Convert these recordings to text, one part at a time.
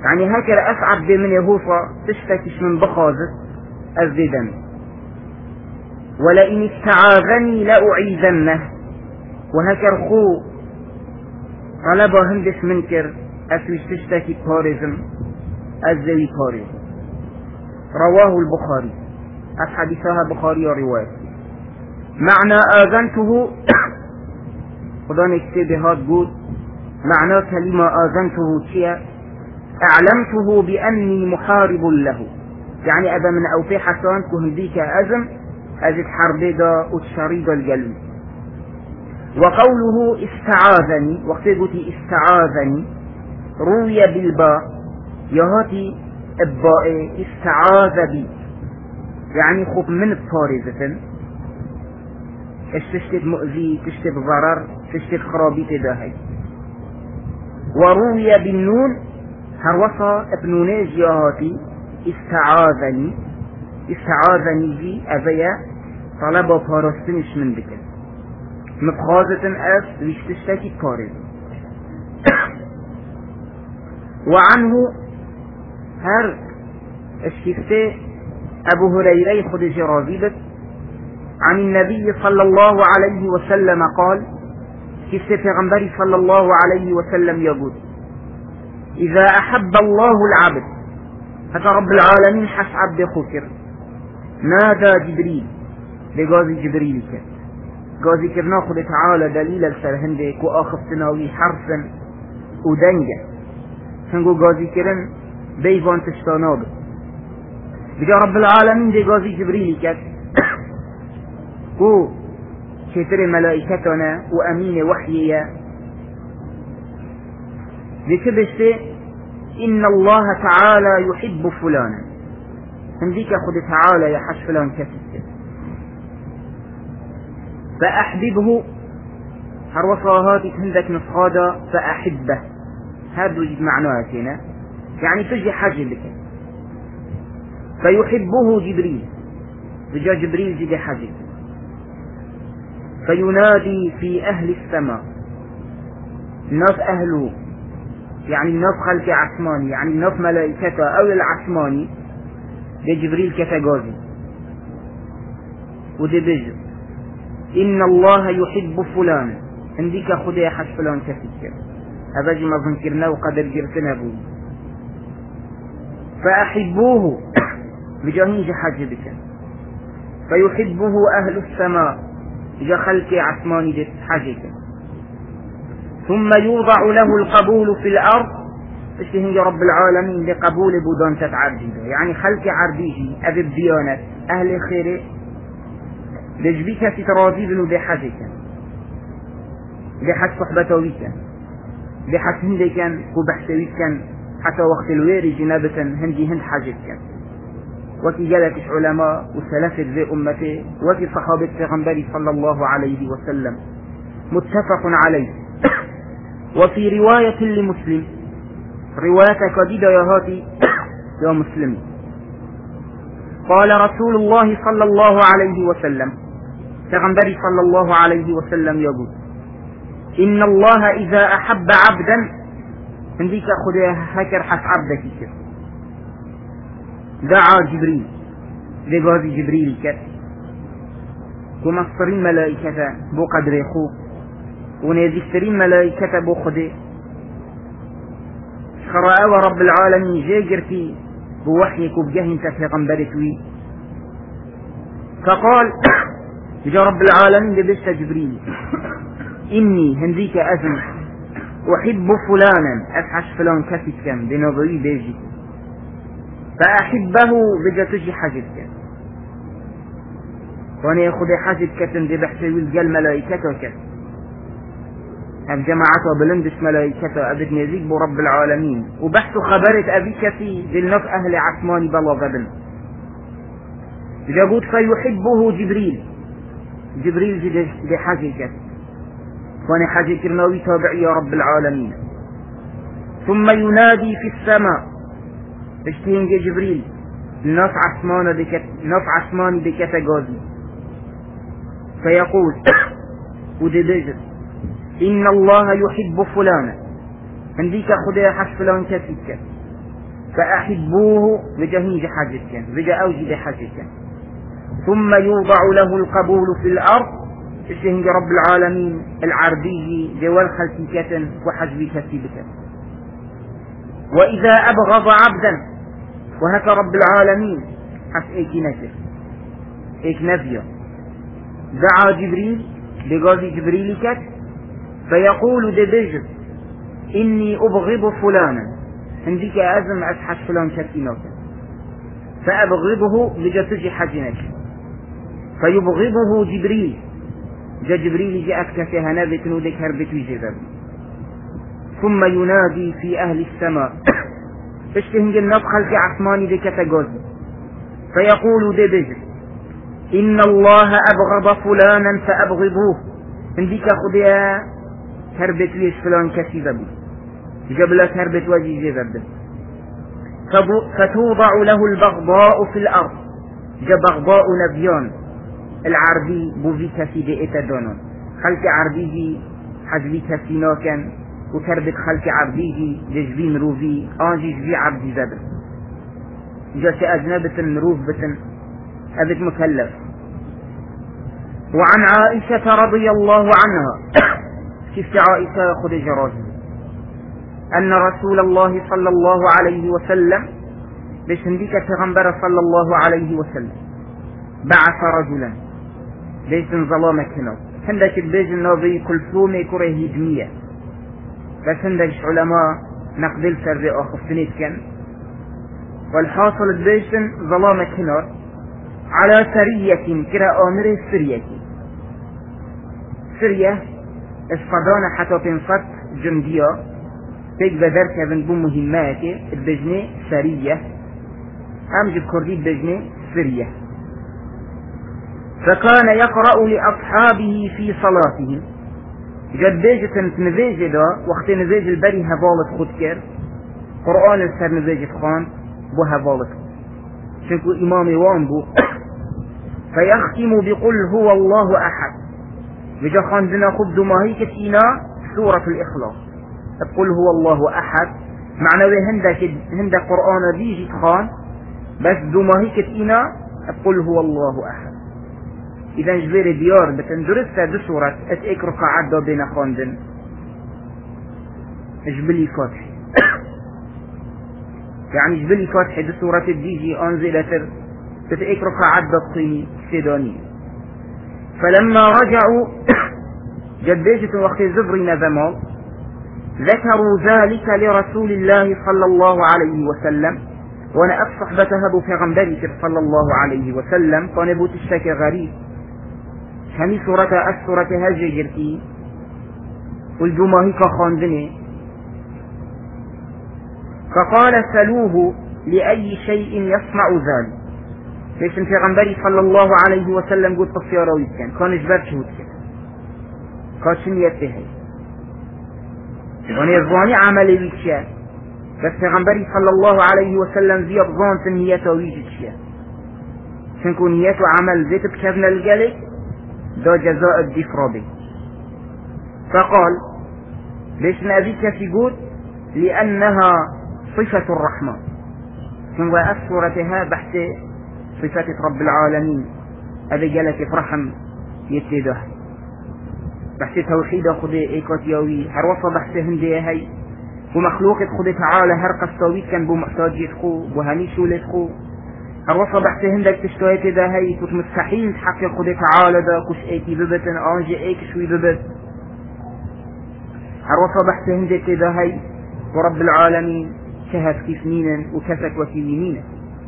يعني هكذا أصعب دي من يهوفا تشتكش من بخازت أزدن، ولئن استعاذني لأعيذنه، وهكذا خو طلبه هندس منكر أسويش تشتكي بارزم أزوي بارزم. رواه البخاري، أحاديثها بخاري ورواية. معنى آذنته خدان اكتبهات قول معنى كلمة آذنته شيء أعلمته بأني محارب له، يعني أبا من أوفي حسان كهنديك أزم أزد حربي دا وتشريد القلب. وقوله استعاذني، وقت قلت استعاذني روي بالباء يهاتي الباء استعاذ بي، يعني خب من بطارزة تشتد مؤذي تشتد ضرر تشتد خرابي تداهي. وروي بالنون هروصا ابنوني جيهاتي استعاذني، استعاذني جي أبيا طلب بارستنش من بك مبخازة أس ليش تشتكي بارز. وعنه هر الشفته أبو هريرة خد جرازيبت عن النبي صلى الله عليه وسلم قال شفته پیغمبری صلى الله عليه وسلم يقول إذا أحب الله العبد، حتى رب العالمين حس عبد خكر نادى جبريل بغازي جبريل كت غازي كرنا خد تعالى دليل السرهندك وآخف تناوي حرفا ودنجة سنقو غازي كرن بيفان تشتاناب بجا رب العالمين دي غازي جبريل كت كو شتر ملائكتنا وأمين وحيية بكبشت إن الله تعالى يحب فلانا، هنديك خد تعالى يا حش فلان كسر فأحببه هروصاهات هندك نصخادا فأحبه، هذا وجد معناه هنا يعني تجي حاجة لك. فيحبه جبريل بجا جبريل جدي حاجة فينادي في أهل السماء، الناس أهله يعني الناس خلق عثماني يعني الناس ملائكته أو العثماني لجبريل كتغازي ودي بيجر إن الله يحب فلان، عندك خدي حش فلان كثير هذا ما ذكرنا وقدر جرتنا بوي فأحبوه بجاهين حاجبك فيحبه أهل السماء إذا خلق عثماني دي حاجك، ثم يوضع له القبول في الأرض اشتهن رب العالمين لقبول بودان تتعرضي، يعني خلق عربيجي أبي الديانة أهل خير لجبيك تتراضي بنو بحاجك بحاج صحبتويك بحاج هندكا وبحثويكا حتى وقت الويري جنابة هندي هند حاجتك. وكي جلتش علماء وسلفت ذي أمته وكي صحابة پیغمبر صلى الله عليه وسلم متفق عليه. وفي رواية لمسلم رواية قديدة يا هاتي يا مسلم قال رسول الله صلى الله عليه وسلم پیغمبر صلى الله عليه وسلم يقول إن الله إذا أحب عبدا عندك أخذها هكر حس عبدك كر دعا جبريل لغازي جبريل كر ومصرين ملائكة بو قدر خو ونذكرين ملائكة بو خده خراء ورب العالمين جاجرتي بوحيك وبجهن تفغمبرتوي فقال جاء رب العالمين لبست جبريل إني هنديك أزم أحب فلانا أفحش فلان كفت كم بنظري بيجي فأحبه بجا تجي حاجتك وانا ياخد حاجتك دي بحسوي الجل ملائكتك هم جماعته بلندش ملائكته أبد نزيك برب العالمين وبحث خبرت أبيك في ذلنف أهل عثماني بلا غبن جابوت فيحبه جبريل جبريل دي حاجتك وانا حاجة كرناوي تابع يا رب العالمين ثم ينادي في السماء اشتهن جبريل ناس عثماني بكت غازي فيقول ودي إن الله يحب فلانا عندك خدي حش فلان كفيك فأحبوه بجهنج حاجتك بجا أوجد حاجتك ثم يوضع له القبول في الأرض الشهنج رب العالمين العربي جوال خلتكة وحجب كثيبك. وإذا أبغض عبدا وهكا رب العالمين حس ايك نفيا دعا جبريل بغازي جبريل كت فيقول دبجر إني أبغض فلانا عندك أزم أسحش فلان كثيناك فأبغضه لجتج حجنك فيبغضه جبريل جبريل جاء أكتفها نبت نودك هربت وجذب ثم ينادي في أهل السماء اشتهنج النبخل في عثماني بكتغازي فيقول دبجر إن الله أبغض فلانا فأبغضوه عندك خذها هربت ويش فلان كثيرا جبلت هربت وجي جذب فتوضع له البغضاء في الأرض جبغضاء نبيان العربي بوفي كثير إتدانون خلق عربيه حجبي كثيناكا وتربت خلق عربيه ججبين روفي آنجي جبي عربي زبر جاس أجنبة روف بتن أبت مكلف. وعن عائشة رضي الله عنها كيف عائشة خد جرازي أن رسول الله صلى الله عليه وسلم بشنديك تغنبر صلى الله عليه وسلم بعث رجلا ليس ظلامك هنا عندك البيج النبي كلثوم كره هجمية بس عندك علماء نقبل سر أخفتنيت كان والحاصل البيج ظلامك هنا على سرية كرا أمر سرية اصطدانا حتى تنصت جندية تيج بذرك بنبو مهمات البجنة سرية أمجد كردي البجنة سرية فكان يقرأ لأصحابه في صلاتهم جد بيجة نفيجة دا وقت نفيجة البري هفالت خدكر قرآن السر نفيجة خان بو هفالت شنكو إمامي وانبو فيختم بقل هو الله أحد بجا خاندنا خب دماهي كتينا سورة الإخلاص تقول هو الله أحد معنوي هندك قرآن بيجي خان بس دماهي كتينا تقول هو الله أحد. إذا جبير ديار بتندرسها بسورة اتأك ركعات دا بين خاندن جبلي فاتح يعني جبلي فاتح بسورة الديجي أنزلت تتأك ركعات دا الطيني سيداني. فلما رجعوا جديجة وقت زبرنا ذمال ذكروا ذلك لرسول الله صلى الله عليه وسلم وانا صحبتها ابو پیغمبری صلى الله عليه وسلم كان بوت الشك غريب همي صورة الصورة هجي جرتي والجماهي كخاندني فقال سلوه لأي شيء يصنع ذلك ليش پیغمبری صلى الله عليه وسلم قلت تصياره ويتكن كان جبر شهود كن كاشن يتهي ونظاني عملي ويتشاه بس پیغمبری صلى الله عليه وسلم زياد ظانت نيته ويجد شيء شنكو نيته عمل زيت بكذن الجلي دا جزاء الدفرابي. فقال ليش نأذيك في قول لأنها صفة الرحمن شنو أسورتها بحث صفات رب العالمين أبي جلت فرحم يتده بحث توحيد خدي إيكوتيوي هروصة بحث هندية هاي ومخلوق خدي تعالى هر قصوي كان بمحتاج يتخو وهني شو لتخو هروصة بحث هندك تشتويت ده هاي كنت مستحيل تحقق خدي تعالى ده كش ايكي ببتن آنجي ايك شوي ببت هروصة بحث هندك ده هاي ورب العالمين شهد كيف مينا وكسك وكي يمينا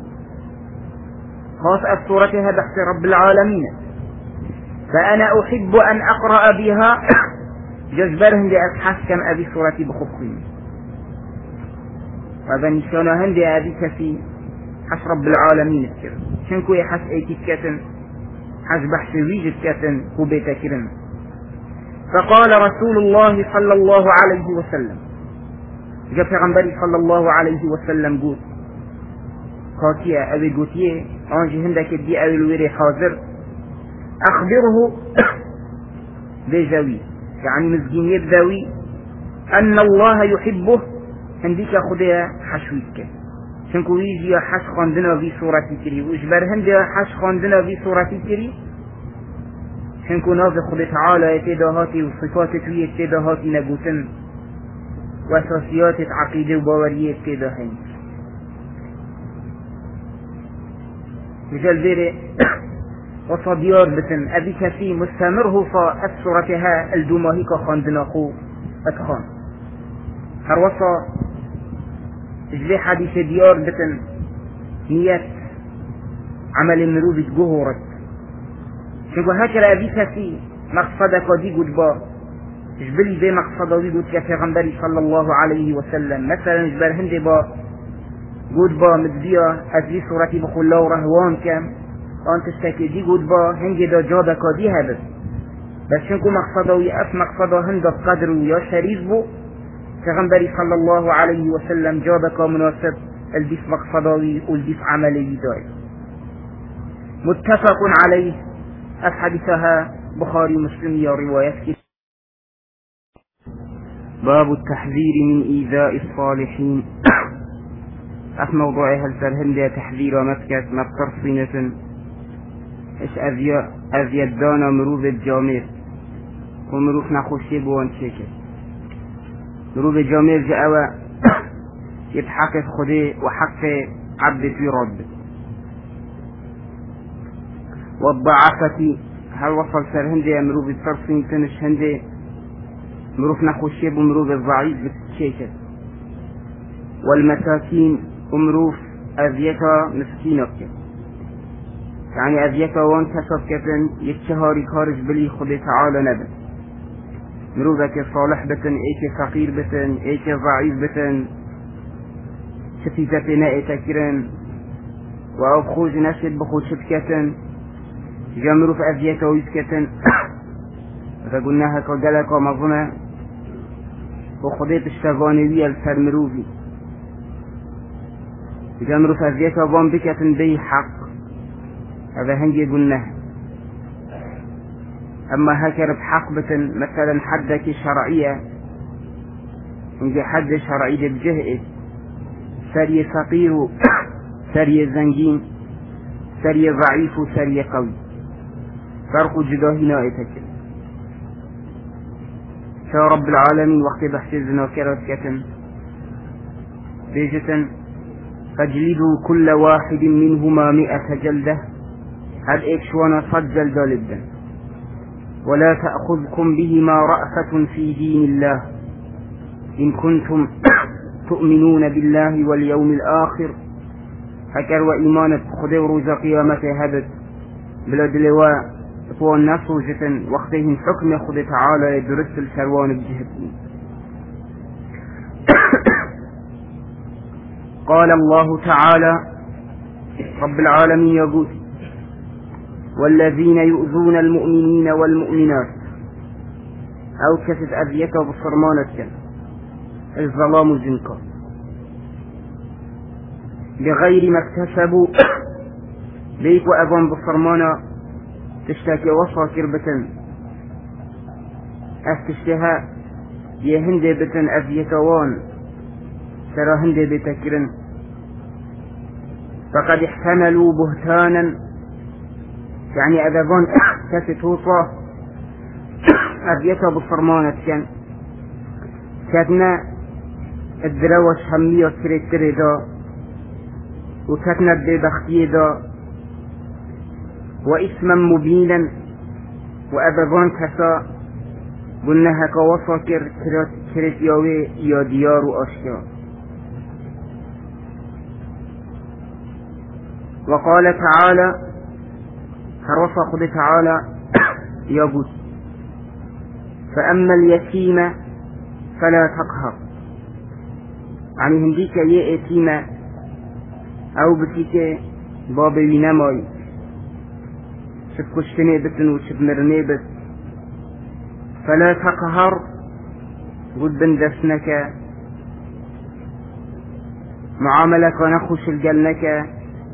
خاصة صورتها بحث رب العالمين. فأنا أحب أن أقرأ بها جزبرهم لأبحث كم أبي صورتي بخبخين وهذا نشانهن لأبي كفي حس رب العالمين الكر شنكو يحس أيتي كتن حس بحث ويجد كتن كوبيتا كرن. فقال رسول الله صلى الله عليه وسلم جاء پیغمبری صلى الله عليه وسلم قول قاتية أبي قوتيه أنجي هندك دي أبي الويري حاضر أخبره بجوي يعني مزجين يبذوي أن الله يحبه هنديك خديا حشويك چونکو ویجی حش خواندنا وی صورتی کری و اجبر هنده حش خواندنا وی صورتی کری چونکو ناف خود تعالی اتداهاتی و صفات توی اتداهاتی نگوتن و اساسیات عقیده و باوری اتداهی مجال بيري وصديار بتن أبي كثي مستمره فأسرتها الدماهيك خاندناخو أتخان هر وصا جلي حديث ديار بتن نيات عمل مروبة جهورت شكو هكذا أبي كثي مقصدك دي قد با جبلي بي مقصده دي قد كفي صلى الله عليه وسلم مثلا جبال هندي با قد با مدبيا هذه صورتي بخول الله رهوان كم أنت تشتكي دي قد با هنجي دا جادك دي هبس بس شنكو مقصده ويأف مقصده هند قدر ويا شريف بو كغنبري صلى الله عليه وسلم جادك مناسب البيس مقصده والبيس عملي داي متفق عليه أحاديثها بخاري مسلم يا رواية باب التحذير من إيذاء الصالحين أف موضوعها الفرهندية تحذير ومسكت مبتر صينة إش أذياد دانا مروف الجامير ومروف نخوشي بوان شكل مروف الجامير جاءوا يتحقق خده وحق عبد في رب والضعافة هل وصل فرهندية مروف التر صينة إش هندي مروف نخوشي بمروف الضعيف بالشكل والمساكين ومروف أذيكا مسكينك يعني أذيكا وان كسب كتن يتشهاري كارج بلي خد تعالى نبن مروفك صالح بتن ايك فقير بتن ايك ضعيف بتن شفيزة نائي تكرن وأو خوج نشد بخوج شبكتن جا مروف أذيكا ويسكتن فقلناها كالجلك ومظنة وخديت الشغانوية الفرمروفي جامرو فازيك وان بكة بي حق هذا هنجي قلناه أما هكذا بحق بتن مثلا حدك شرعية هنجي حد شرعي بجهئه سري فقير سري زنجين سري ضعيف سري قوي فرق جداهنا اتكل شا رب العالمين وقت بحسزنا كرات كتن بيجتن فاجلدوا كل واحد منهما 100 جلدة هل اكشوانا صد جلدة لبدا ولا تأخذكم بهما رأفة في دين الله إن كنتم تؤمنون بالله واليوم الآخر فكر وإيمانة خدو روز قيامة هبت بلا دلواء فهو الناس وجة وقتهم حكم خد تعالى يدرس الشروان بجهتين قال الله تعالى رب العالمين يقول والذين يؤذون المؤمنين والمؤمنات أو كسد أذيك بصرمانتك الظلام زنكا بغير ما اكتسبوا ليك وأبان بصرمانا تشتاكي وصا كربة أفتشتها يهندي بتن أذيكوان ترى هندي بتكرن فقد احتملوا بهتانا يعني أذابان كستوصى أذيك بصرمانة كاتنا الدروش همية كريتري دا وكاتنا ببختي دا واسما مبينا وأذابان كسا قلناها كوصا كريتياوي يا ديار وأشياء وقال تعالى كرصا خد تعالى يقول فأما اليتيم فلا تقهر يعني هنديك يتيم أو بتيك بابي نماي شب كشتني بتن وشب مرني بت فلا تقهر قد بندسنك معاملك ونخش الجنك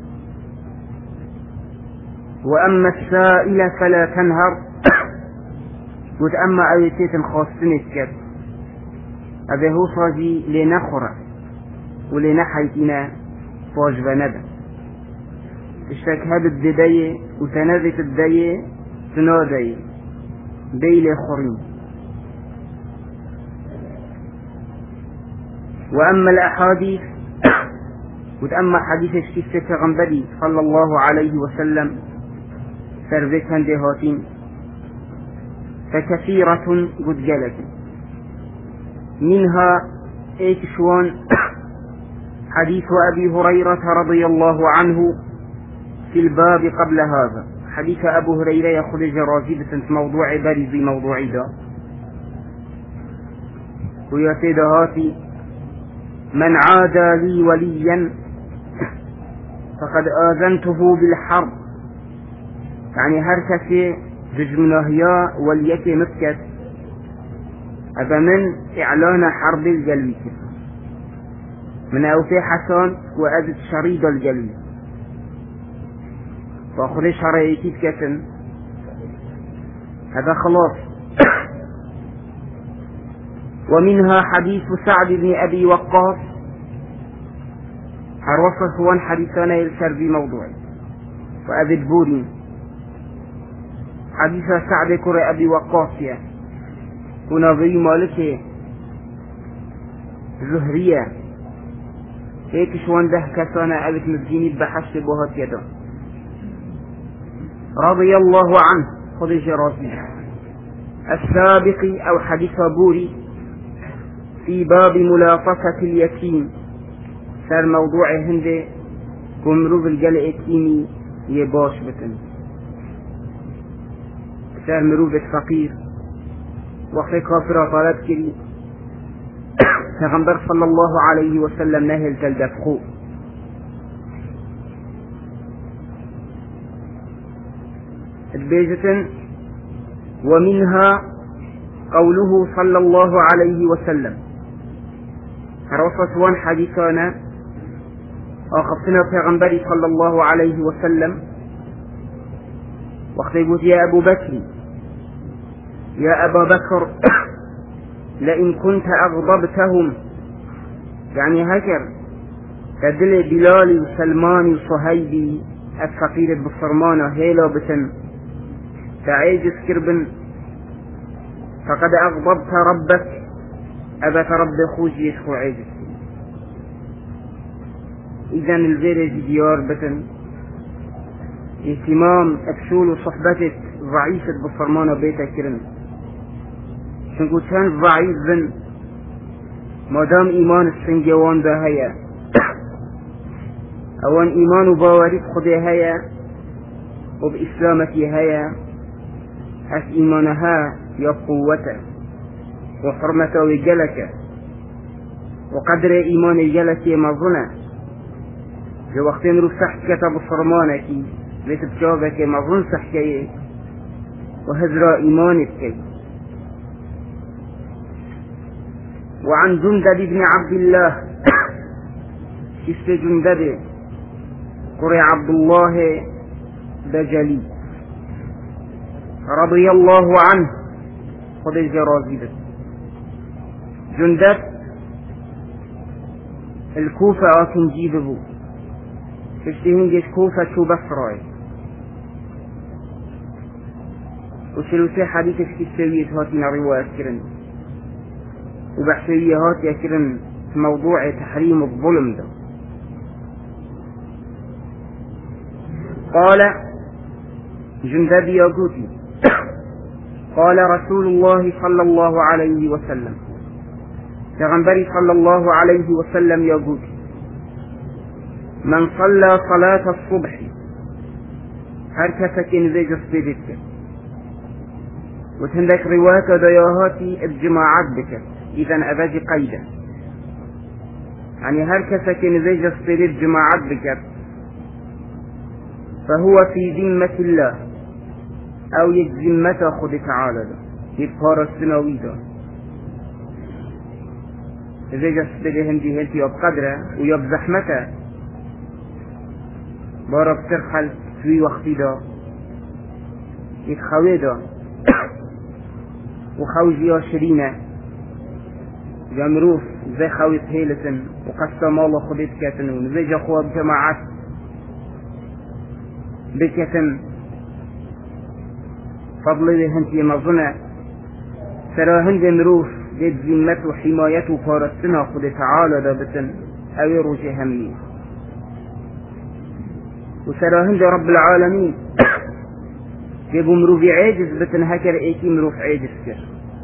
وأما السائل فلا تنهر قد أما آيتيت خاصنك كب أبي هو صاجي لنخرة ولنحيتنا باش ونده اشتك هاد الددية وتنذت الدية تنادي بيل خرين. وأما الأحاديث وتأما حديث الشيخ غنبري صلى الله عليه وسلم سربتها دهاتين فكثيرة قد جلت منها ايكشوان حديث أبي هريرة رضي الله عنه في الباب قبل هذا. حديث أبو هريرة يخرج رازبة موضوع برزي موضوع دا ويسيد هاتي من عادى لي وليا فقد آذنته بالحرب. يعني هركسي دجمناهيا وليكي مسكت هذا من إعلان حرب الجلوي من أوفي حسان وأذت شريد الجلوي فأخذ شريكي كتن هذا خلاص. ومنها حديث سعد بن أبي وقاص هروصف وان حديثنا يلسر بموضوعي وأذت بوري حديث سعد كر أبي وقاص كنا ضي مالك زهرية هيك شوان ده كسانا أبت مديني بحش بوهات يدا رضي الله عنه خذ جراسي السابق أو حديث بوري في باب ملاطفة اليتيم صار موضوع هندي كمرو بالجلء التيمي يباش بتن صار مروب الفقير وقت كافر طلب كري پیغمبر صلى الله عليه وسلم نهل تلدفخو البيجة. ومنها قوله صلى الله عليه وسلم رصصوان حديثانا أخذنا پیغمبر صلى الله عليه وسلم وقت يقول يا أبو بكر يا أبا بكر لئن كنت أغضبتهم يعني هكر تدل بلال وسلمان وصهيبي الفقير بصرمانة هيلا بتن تعيج سكربن فقد أغضبت ربك أبا رب خوش يشخو عيجس. إذن الفيرج ديار بتن اهتمام أبشول وصحبتك ضعيفة بصرمانة بيتك كرن شنكو كان ضعيف بن مادام إيمان السنجوان ده هيا أوان إيمان باوريك خده هيا وبإسلامتي هيا هس إيمانها يا قوته وحرمته وجلك وقدر إيمان جلك مظنة جو وقتين رفحت كتب صرمانك لتبشابك مظن سحكي وهزر إيمانك. وعن جندب بن عبد الله كيف جندب قرئ عبد الله بجلي رضي الله عنه خذ الجرازيب. جندب الكوفة أكن جيبه تشتهين جيش كوفة شو بصراي وشلوسي حديث كيستويت هاتنا رواية كرن وبحثية هات كرن في موضوع تحريم الظلم ده. قال جندب يقولي قال رسول الله صلى الله عليه وسلم پیغمبر صلى الله عليه وسلم يقول من صلى صلاة الصبح هركسك نزيج الصديق وتندك رواية دياهاتي الجماعات بك إذن أباجي قيدا يعني هركسك نزيج الصديق جماعات بك فهو في ذمة الله أو يجزمة خد تعالى يبقار السنوي ده نزيج الصديق هندي هنتي بقدره ويب زحمته بارك ترحل في وقت ده يتخوي ده وخوجي شرينة جمروف زي خويت هيلتن وقسم الله خديت كاتن زي جخوة بجماعات بكتن فضل هنتي مظنة سراهن جمروف جد ذمته وحمايته فارستنا خد تعالى دابتن أوي روجي همي وسراهن جا رب العالمين جيبوا مروفي عاجز بتن هكر ايكي مروف عاجز كر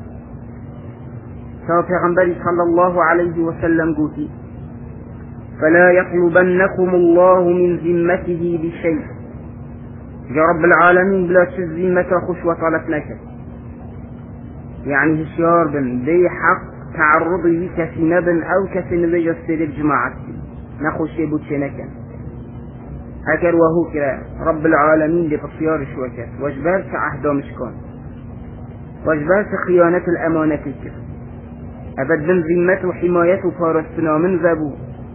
صلى پیغمبر صلى الله عليه وسلم قوتي فلا يطلبنكم الله من ذمته بشيء يا رب العالمين بلا تشز ذمته خش وطلتنك يعني هشيار بن دي حق تعرضي كفي نبن او كفي نبي يستير الجماعة نخش يبوتشنك هكر وهو كلا رب العالمين دي بصيار شوكات واجبارس عهدا مشكون واجبارس خيانة الامانة كر أبد من ذمته وحمايته فارستنا من ذبو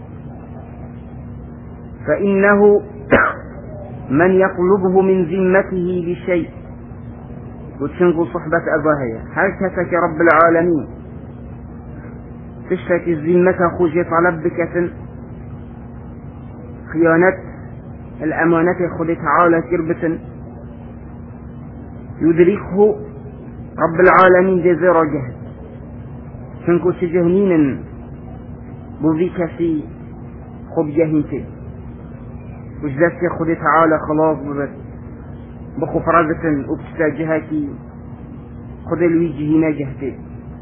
فإنه من يطلبه من ذمته بشيء وتشنقوا صحبة أباهية هكذا رب العالمين تشتك الذمة خوجي طلب بكثن خيانة الأمانة خذ تعالى كربة يدركه رب العالمين دي زيرا جهد شنكو سجهنين بوذيك في خب جهنتي وجدت خذ تعالى خلاص ببت بخفرزة وبتستاجهاكي خذ الوجه هنا جهتي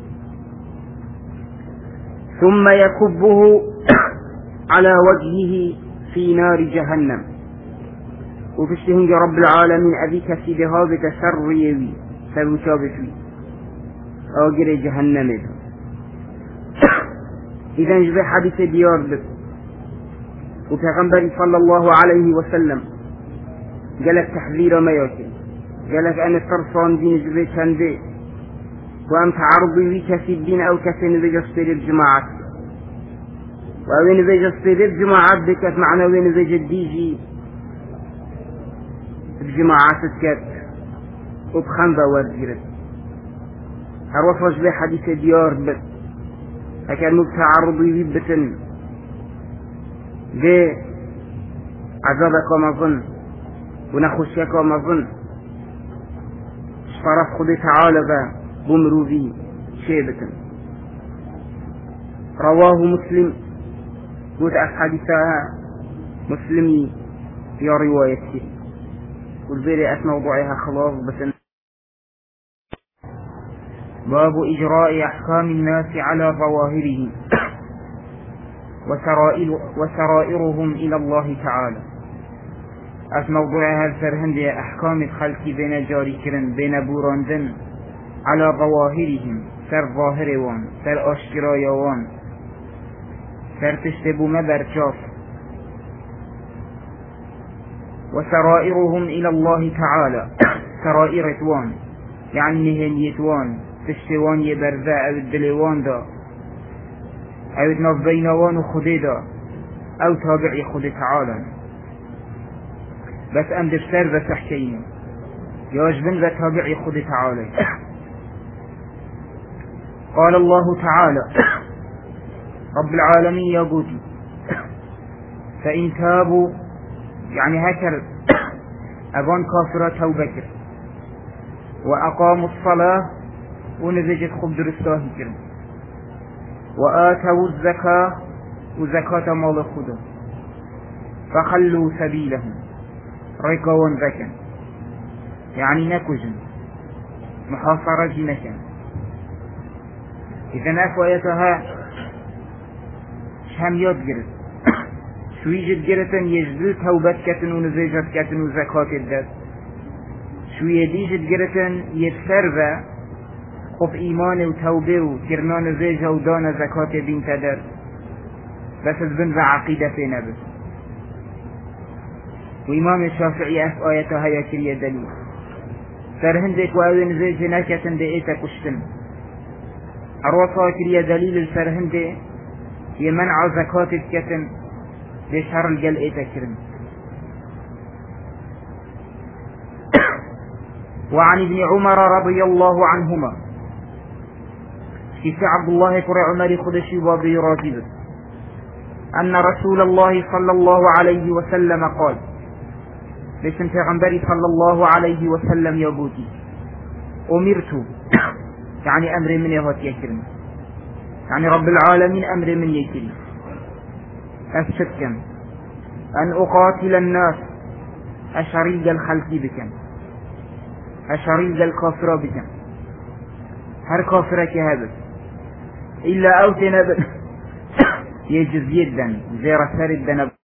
ثم يكبه على وجهه في نار جهنم وفشتهن رب العالمين أبيك في ذهابك سر يوي سبوشابتوي أوجر جهنم إذا نجبه حديث ديار لك وتغنبري صلى الله عليه وسلم قالك تحذير ما يوكل قالك أنا ترصان دين جبه تنبي وأم تعرضي بك في الدين أو كثين بجستير الجماعات وأوين بجستير الجماعات بكت معنا وين بجديجي الجماعات تكت وبخنبة وارجرت هروفرج بحديث ديار بس هكذا متعرضي ببتن دي عذابك ومظن ونخشيك ومظن اشترف خذ تعالى بمروذي شيبة رواه مسلم قلت حديثها مسلمي يا روايتي والبيري موضوعها خلاص بس باب إجراء أحكام الناس على ظواهرهم وسرائرهم إلى الله تعالى موضوعها السرهند أحكام الخلق بين جاري كرن بين بوراندن على ظواهرهم سر ظاهروان سر أشكرايوان سر تشتبو مبرشاف وسرائرهم إلى الله تعالى سرائرتوان يعني نهنيتوان تشتوان يبرزاء أو الدليوان دا أو ناف بينوان وخديدا أو تابعي خد تعالى بس أم دفتر بسحكين يواجبن بتابعي خد تعالى قال الله تعالى رب العالمين يقول فإن تابوا يعني هكر أبان كافرة توبكر وأقاموا الصلاة ونزجت خبز رستاه كرم وآتوا الزكاة وزكاة مال خدا فخلوا سبيلهم ريقوان ذكا يعني نكجن محاصرة جنكا إذا نفويتها شهميات جرد شويجت جرتن يجدل توبت كتن ونزجت كتن وزكاة الدد شوية ديجت جرتن يتسرب خب إيمان وتوبة وكرنان زيجة ودان زكاة بين تدر بس البن عقيدة في نبس وإمام الشافعي آياتها يكري دليل سرهندك وأوين زيجة نكتن دئيتا كشتن أروصا كري دليل السرهند يمنع زكاة الكتن لشهر الجل إيتا كرم وعن ابن عمر رضي الله عنهما في عبد الله كرع عمر خدشي وابي راجب أن رسول الله صلى الله عليه وسلم قال ليش انت غنبري صلى الله عليه وسلم يبوتي أمرت يعني أمر من يهوت يكرم يعني رب العالمين أمر من يكرم أشكم أن أقاتل الناس أشريق الخلق بكم أشريق الكافر بكم هر كافرك هذا إلا أوتنا يجز يدا زير سرد